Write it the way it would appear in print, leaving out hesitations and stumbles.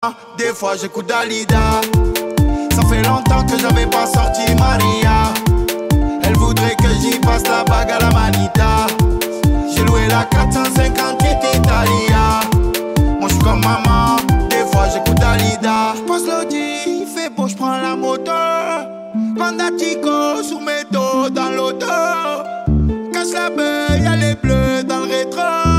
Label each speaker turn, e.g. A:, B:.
A: Des fois j'écoute Dalida. Ça fait longtemps que j'avais pas sorti Maria. Elle voudrait que j'y passe la bague à la manita. J'ai loué la 458 Italia. Moi j'suis comme maman. Des fois j'écoute Dalida. J'passe l'audi, il fait beau, j'prends la moto. Pandatico sous mes dos dans l'auto. Casse la beuille, y'a les bleus dans le rétro.